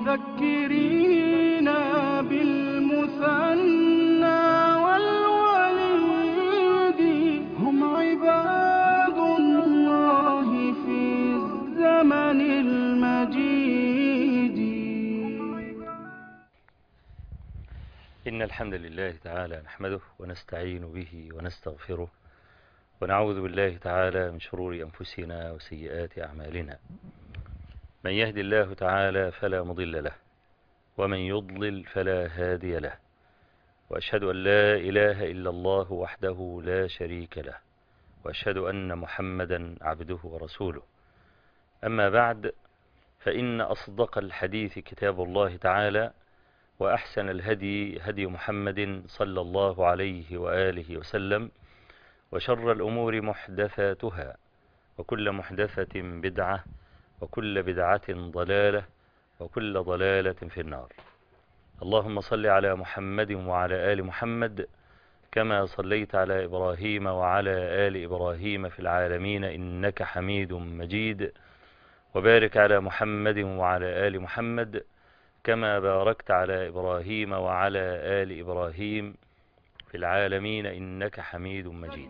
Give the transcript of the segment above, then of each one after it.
مذكرين بالمثنى والوليد هم عباد الله في الزمن المجيد. إن الحمد لله تعالى نحمده ونستعين به ونستغفره ونعوذ بالله تعالى من شرور أنفسنا وسيئات أعمالنا. من يهد الله تعالى فلا مضل له ومن يضلل فلا هادي له، وأشهد أن لا إله إلا الله وحده لا شريك له، وأشهد أن محمدا عبده ورسوله. أما بعد، فإن أصدق الحديث كتاب الله تعالى، وأحسن الهدي هدي محمد صلى الله عليه وآله وسلم، وشر الأمور محدثاتها، وكل محدثة بدعة، وكل بدعة ضلالة، وكل ضلالة في النار. اللهم صل على محمد وعلى آل محمد كما صليت على إبراهيم وعلى آل إبراهيم في العالمين إنك حميد مجيد، وبارك على محمد وعلى آل محمد كما باركت على إبراهيم وعلى آل إبراهيم في العالمين إنك حميد مجيد.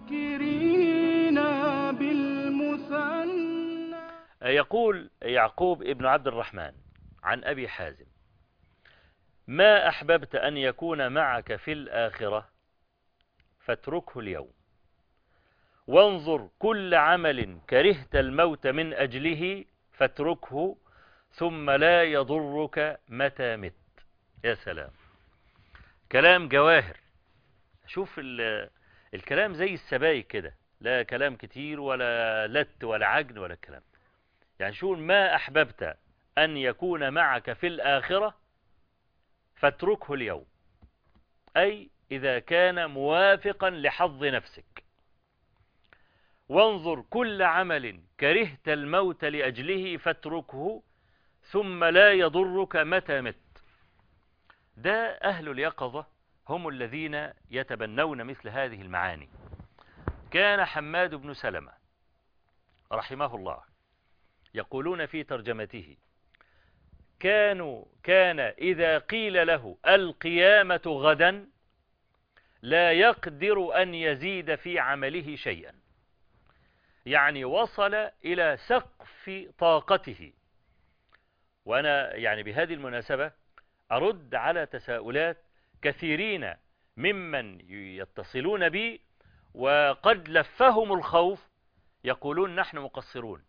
يقول يعقوب ابن عبد الرحمن عن أبي حازم: ما أحببت أن يكون معك في الآخرة فاتركه اليوم، وانظر كل عمل كرهت الموت من أجله فاتركه ثم لا يضرك متى مت. يا سلام، كلام جواهر. شوف الكلام زي السبايك كده، لا كلام كتير ولا لت ولا عجن ولا الكلام. يعني شو ما أحببت أن يكون معك في الآخرة فاتركه اليوم، أي إذا كان موافقا لحظ نفسك. وانظر كل عمل كرهت الموت لأجله فاتركه ثم لا يضرك متى مت. ده أهل اليقظة هم الذين يتبنون مثل هذه المعاني. كان حماد بن سلمة رحمه الله يقولون في ترجمته: كان إذا قيل له القيامة غدا لا يقدر أن يزيد في عمله شيئا. يعني وصل إلى سقف طاقته. وأنا يعني بهذه المناسبة أرد على تساؤلات كثيرين ممن يتصلون بي وقد لفهم الخوف، يقولون نحن مقصرون،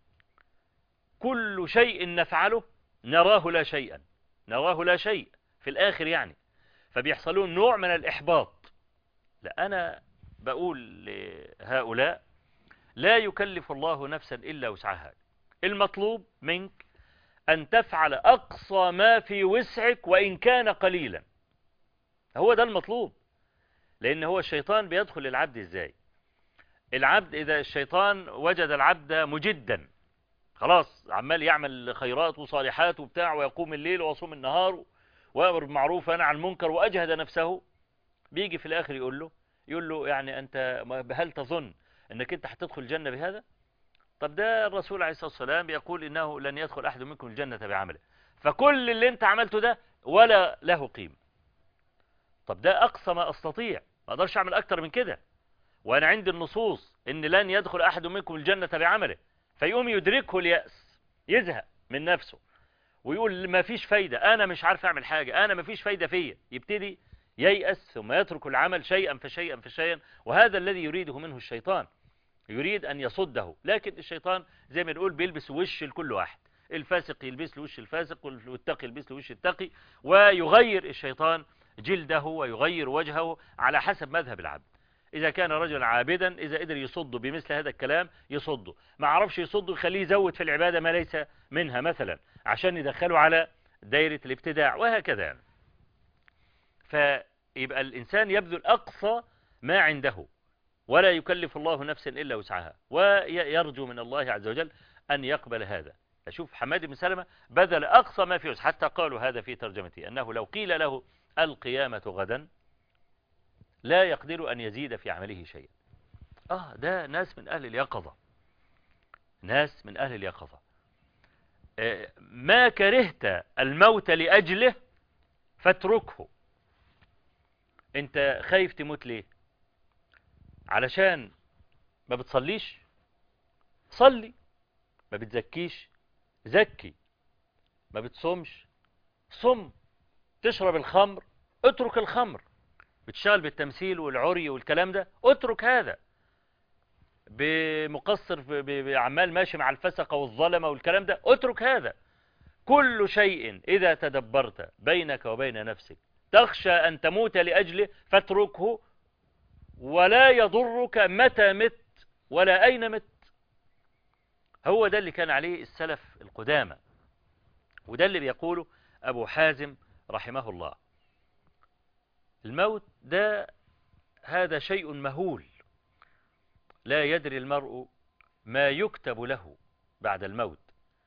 كل شيء نفعله نراه لا شيئا، نراه لا شيء في الآخر يعني، فبيحصلون نوع من الإحباط. لا، أنا بقول لهؤلاء: لا يكلف الله نفسا إلا وسعها. المطلوب منك أن تفعل أقصى ما في وسعك وإن كان قليلا. هو ده المطلوب. لأن هو الشيطان بيدخل للعبد إزاي؟ العبد إذا الشيطان وجد العبد مجدا، خلاص عمال يعمل خيرات وصالحات وبتاع، ويقوم الليل ويصوم النهار ويأمر بالمعروف وينهى عن المنكر وأجهد نفسه، بيجي في الآخر يقول له يعني أنت هل تظن أنك أنت هتدخل الجنة بهذا؟ طب ده الرسول عليه الصلاة والسلام بيقول إنه لن يدخل أحد منكم الجنة بعمله، فكل اللي أنت عملته ده ولا له قيمة. طب ده أقصى ما أستطيع، ما أقدرش أعمل أكتر من كده، وأنا عندي النصوص إن لن يدخل أحد منكم الجنة بعمله. فيقوم يدركه اليأس، يزهق من نفسه ويقول ما فيش فايدة، أنا مش عارف أعمل حاجة، أنا ما فيش فايدة فيا، يبتدي ييأس ثم يترك العمل شيئا فشيئا فشيئا. وهذا الذي يريده منه الشيطان، يريد أن يصده. لكن الشيطان زي ما نقول بيلبس وش لكل واحد، الفاسق يلبس له وش الفاسق، والتقي يلبس له وش التقي، ويغير الشيطان جلده ويغير وجهه على حسب مذهب العبد. إذا كان رجلا عابدا، إذا قدر يصده بمثل هذا الكلام يصده، ما عرفش يصده يخليه يزود في العبادة ما ليس منها مثلا عشان يدخله على دائرة الابتداع، وهكذا يعني. فيبقى الإنسان يبذل أقصى ما عنده، ولا يكلف الله نفسا إلا وسعها، ويرجو من الله عز وجل أن يقبل هذا. أشوف حماد بن سلمة بذل أقصى ما فيه، حتى قالوا هذا في ترجمته أنه لو قيل له القيامة غدا لا يقدر أن يزيد في عمله شيئا. ده ناس من أهل اليقظة، ناس من أهل اليقظة. ما كرهت الموت لأجله فاتركه. انت خايف تموت ليه؟ علشان ما بتصليش؟ صلي. ما بتزكيش؟ زكي. ما بتصومش؟ صم. تشرب الخمر؟ اترك الخمر. بتشتغل بالتمثيل والعري والكلام ده؟ اترك هذا. بمقصر بعمال ماشي مع الفسقة والظلمة والكلام ده؟ اترك هذا. كل شيء إذا تدبرت بينك وبين نفسك تخشى أن تموت لأجله فاتركه، ولا يضرك متى مت ولا أين مت. هو ده اللي كان عليه السلف القدامى، وده اللي بيقوله أبو حازم رحمه الله. الموت ده هذا شيء مهول، لا يدري المرء ما يكتب له بعد الموت.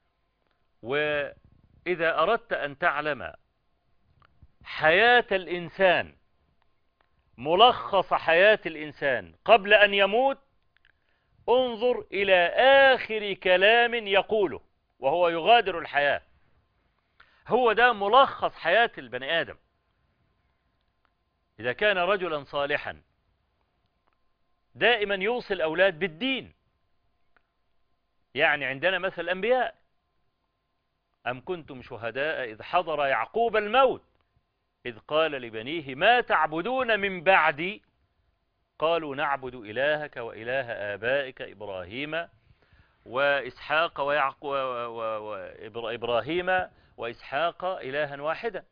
وإذا أردت أن تعلم حياة الإنسان، ملخص حياة الإنسان قبل أن يموت، انظر إلى آخر كلام يقوله وهو يغادر الحياة. هو ده ملخص حياة البني آدم. إذا كان رجلا صالحا دائما يوصي الأولاد بالدين. يعني عندنا مثل الأنبياء: أم كنتم شهداء إذ حضر يعقوب الموت إذ قال لبنيه ما تعبدون من بعدي قالوا نعبد إلهك وإله آبائك إبراهيم وإسحاق وإبراهيم وإسحاق إلها واحدا.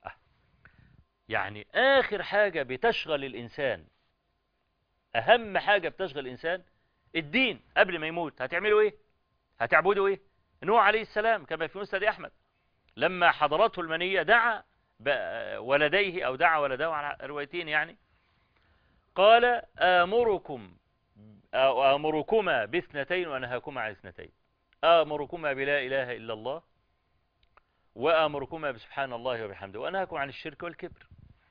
يعني آخر حاجة بتشغل الإنسان، أهم حاجة بتشغل الإنسان الدين. قبل ما يموت هتعملوا إيه؟ هتعبدوا إيه؟ نوح عليه السلام كما في مسند أحمد لما حضرته المنية دعا ولديه، أو دعا ولده على روايتين يعني، قال آمركما باثنتين وأنهاكما عن اثنتين. آمركما بلا إله إلا الله، وآمركما بسبحان الله وبحمده، وأنهاكم عن الشرك والكبر.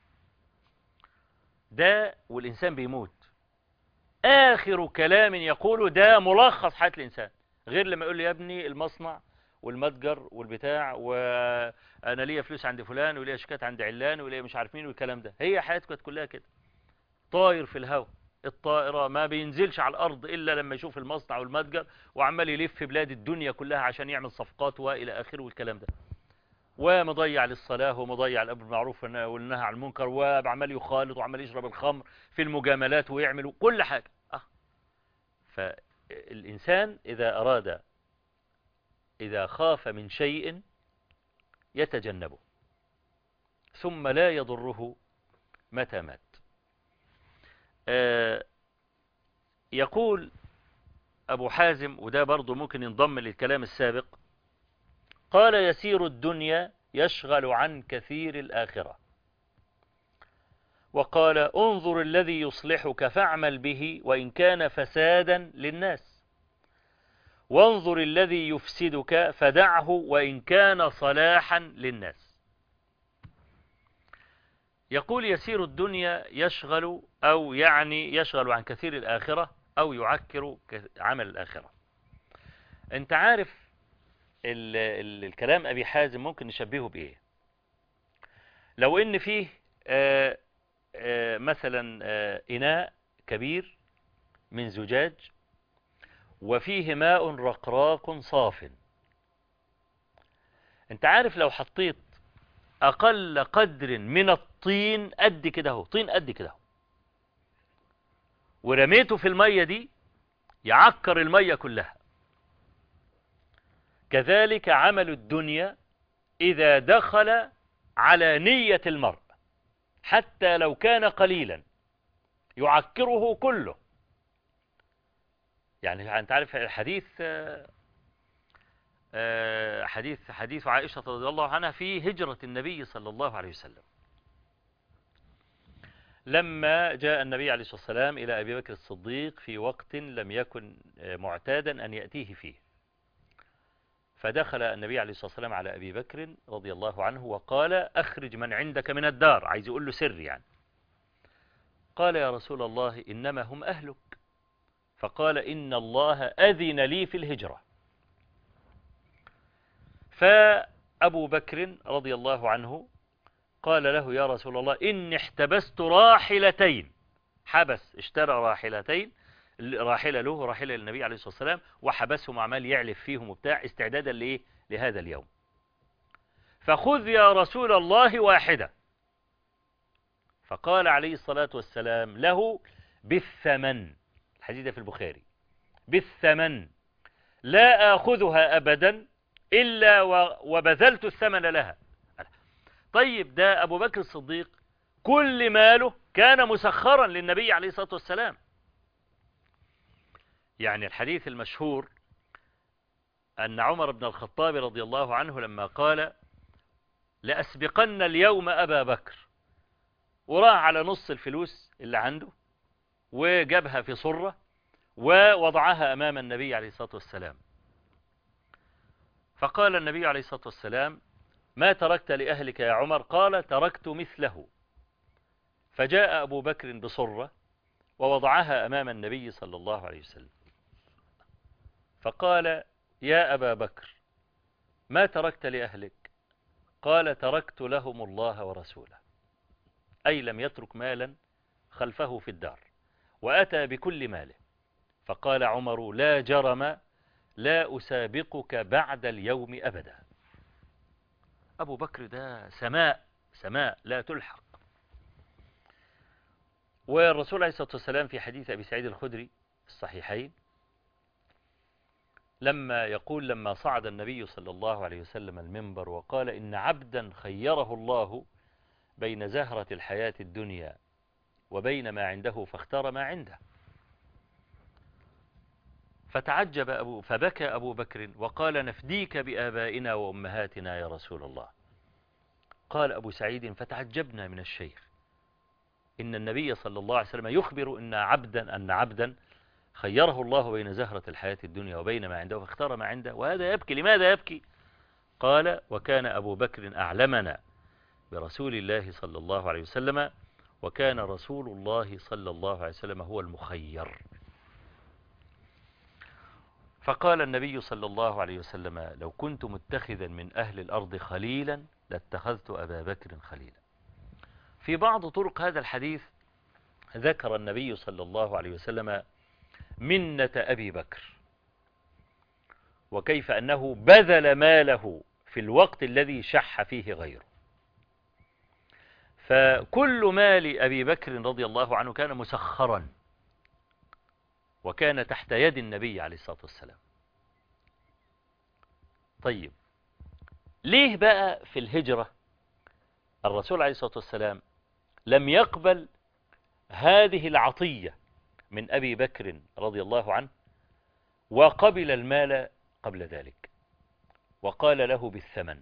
ده والإنسان بيموت آخر كلام يقوله ده ملخص حياة الإنسان. غير لما يقول لي يا ابني المصنع والمتجر والبتاع، وأنا ليا فلوس عند فلان وليا شيكات عند علان وليا مش عارف مين والكلام ده. هي حياتك كلها كده، طاير في الهواء. الطائرة ما بينزلش على الأرض إلا لما يشوف المصنع والمتجر، وعمال يلف في بلاد الدنيا كلها عشان يعمل صفقات وإلى آخره والكلام ده، ومضيع للصلاة ومضيع الأمر بالمعروف والنهي عن المنكر، وعمال يخالط وعمال يشرب الخمر في المجاملات ويعمل كل حاجة. فالإنسان إذا خاف من شيء يتجنبه ثم لا يضره متى مات. يقول أبو حازم، وده برضو ممكن ينضم للكلام السابق، قال يسير الدنيا يشغل عن كثير الآخرة. وقال انظر الذي يصلحك فاعمل به وإن كان فسادا للناس، وانظر الذي يفسدك فدعه وإن كان صلاحا للناس. يقول يسير الدنيا يشغل، أو يعني يشغل عن كثير الآخرة، أو يعكر عمل الآخرة. أنت عارف الكلام أبي حازم ممكن نشبهه بإيه؟ لو إن فيه مثلا إناء كبير من زجاج وفيه ماء رقراق صاف. أنت عارف لو حطيت أقل قدر من الطين قد كده اهو، طين قد كده اهو، ورميته في المية دي يعكر المية كلها. كذلك عمل الدنيا إذا دخل على نية المرء حتى لو كان قليلا يعكره كله. يعني أنت عارف الحديث حديث عائشة رضي الله عنها في هجرة النبي صلى الله عليه وسلم، لما جاء النبي عليه الصلاة والسلام إلى أبي بكر الصديق في وقت لم يكن معتادا أن يأتيه فيه، فدخل النبي عليه الصلاة والسلام على أبي بكر رضي الله عنه وقال أخرج من عندك من الدار، عايز يقول له سر يعني. قال يا رسول الله إنما هم أهلك. فقال إن الله أذن لي في الهجرة، فأبو بكر رضي الله عنه قال له يا رسول الله إني احتبست راحلتين، حبس اشترى راحلتين، راحلة له وراحلة للنبي عليه الصلاة والسلام، وحبسهم عمال يعلف فيهم وبتاع استعدادا لإيه؟ لهذا اليوم. فخذ يا رسول الله واحدة. فقال عليه الصلاة والسلام له بالثمن، الحديث في البخاري، بالثمن لا آخذها أبدا إلا وبذلت الثمن لها. طيب ده أبو بكر الصديق كل ماله كان مسخرا للنبي عليه الصلاة والسلام. يعني الحديث المشهور أن عمر بن الخطاب رضي الله عنه لما قال لأسبقن اليوم أبا بكر، وراح على نص الفلوس اللي عنده وجابها في صرة ووضعها أمام النبي عليه الصلاة والسلام. فقال النبي عليه الصلاة والسلام ما تركت لأهلك يا عمر؟ قال تركت مثله. فجاء أبو بكر بصرة ووضعها أمام النبي صلى الله عليه وسلم، فقال يا أبا بكر ما تركت لأهلك؟ قال تركت لهم الله ورسوله، أي لم يترك مالا خلفه في الدار وأتى بكل ماله. فقال عمر لا جرم لا أسابقك بعد اليوم أبدا. أبو بكر ده سماء لا تلحق. والرسول عليه الصلاة والسلام في حديث أبي سعيد الخدري الصحيحين لما يقول لما صعد النبي صلى الله عليه وسلم المنبر وقال إن عبدا خيره الله بين زهرة الحياة الدنيا وبين ما عنده فاختار ما عنده. فتعجب فبكى أبو بكر وقال نفديك بآبائنا وأمهاتنا يا رسول الله. قال أبو سعيد فتعجبنا من الشيخ إن النبي صلى الله عليه وسلم يخبر أن عبدا خيره الله بين زهرة الحياة الدنيا وبين ما عنده فاختار ما عنده، وهذا يبكي. لماذا يبكي؟ قال وكان أبو بكر أعلمنا برسول الله صلى الله عليه وسلم، وكان رسول الله صلى الله عليه وسلم هو المخير. فقال النبي صلى الله عليه وسلم لو كنت متخذا من أهل الأرض خليلا لاتخذت أبا بكر خليلا. في بعض طرق هذا الحديث ذكر النبي صلى الله عليه وسلم منة أبي بكر، وكيف أنه بذل ماله في الوقت الذي شح فيه غيره. فكل مال أبي بكر رضي الله عنه كان مسخرا وكان تحت يد النبي عليه الصلاة والسلام. طيب ليه بقى في الهجرة الرسول عليه الصلاة والسلام لم يقبل هذه العطية من أبي بكر رضي الله عنه وقبل المال قبل ذلك وقال له بالثمن؟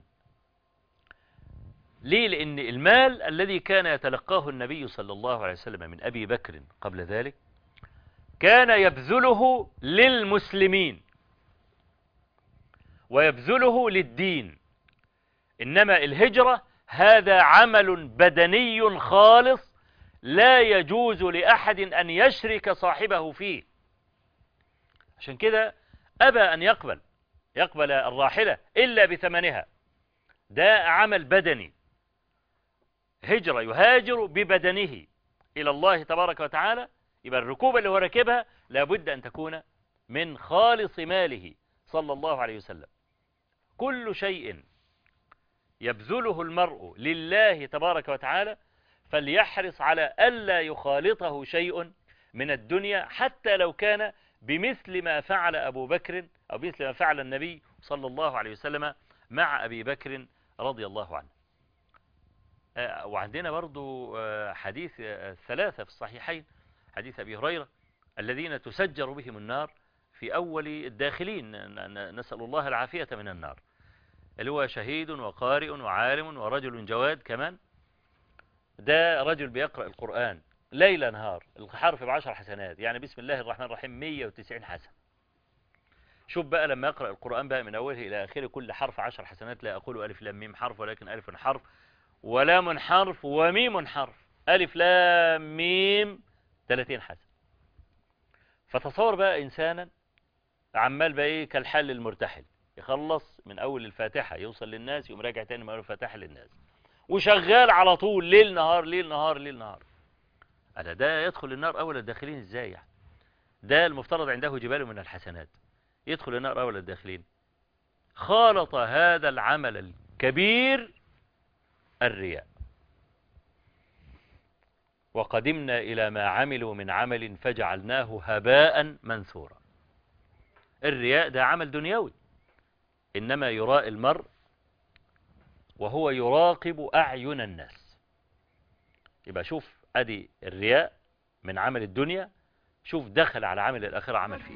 ليه؟ لأن المال الذي كان يتلقاه النبي صلى الله عليه وسلم من أبي بكر قبل ذلك كان يبذله للمسلمين ويبذله للدين، إنما الهجرة هذا عمل بدني خالص لا يجوز لأحد أن يشرك صاحبه فيه. عشان كده أبى أن يقبل الراحلة إلا بثمنها. ده عمل بدني، هجرة يهاجر ببدنه إلى الله تبارك وتعالى، يبقى الركوبة اللي هو راكبها لابد أن تكون من خالص ماله صلى الله عليه وسلم. كل شيء يبذله المرء لله تبارك وتعالى فليحرص على ألا يخالطه شيء من الدنيا حتى لو كان بمثل ما فعل أبو بكر أو مثل ما فعل النبي صلى الله عليه وسلم مع أبي بكر رضي الله عنه. وعندنا برضو حديث الثلاثة في الصحيحين، حديث أبي هريرة الذين تسجر بهم النار في أول الداخلين، نسأل الله العافية من النار، اللي هو شهيد وقارئ وعالم ورجل جواد كمان. ده رجل بيقرأ القرآن ليل نهار، الحرف ب10 حسنات، يعني بسم الله الرحمن الرحيم 190 حسن. شوف بقى لما يقرأ القرآن بقى من أوله إلى آخره كل حرف 10 حسنات. لا أقول ألف لام ميم حرف، ولكن ألف حرف ولام حرف وميم حرف، ألف لام ميم 30 حسن. فتصور بقى إنسانا عمال بقى إيه كالحل المرتحل، يخلص من أول الفاتحة يوصل للناس يقوم راجع تاني من أول الفاتحة للناس، وشغال على طول ليل نهار ليل نهار ليل نهار. ألا ده يدخل النار أول الداخلين إزاي يعني؟ ده المفترض عنده جبال من الحسنات، يدخل النار أول الداخلين. خالط هذا العمل الكبير الرياء. وقدمنا إلى ما عملوا من عمل فجعلناه هباء منثورا. الرياء ده عمل دنيوي، إنما يراء المرء وهو يراقب أعين الناس. يبقى شوف أدي الرياء من عمل الدنيا، شوف دخل على عمل الآخرة عمل فيه.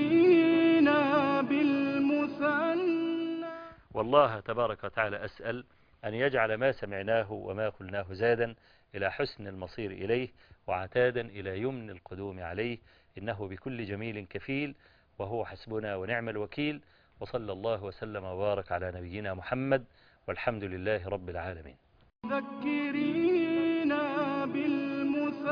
والله تبارك وتعالى أسأل أن يجعل ما سمعناه وما قلناه زادا إلى حسن المصير إليه، وعتادا إلى يمن القدوم عليه، إنه بكل جميل كفيل، وهو حسبنا ونعم الوكيل. وصلى الله وسلم وبارك على نبينا محمد، والحمد لله رب العالمين. ذكرينا بالمثل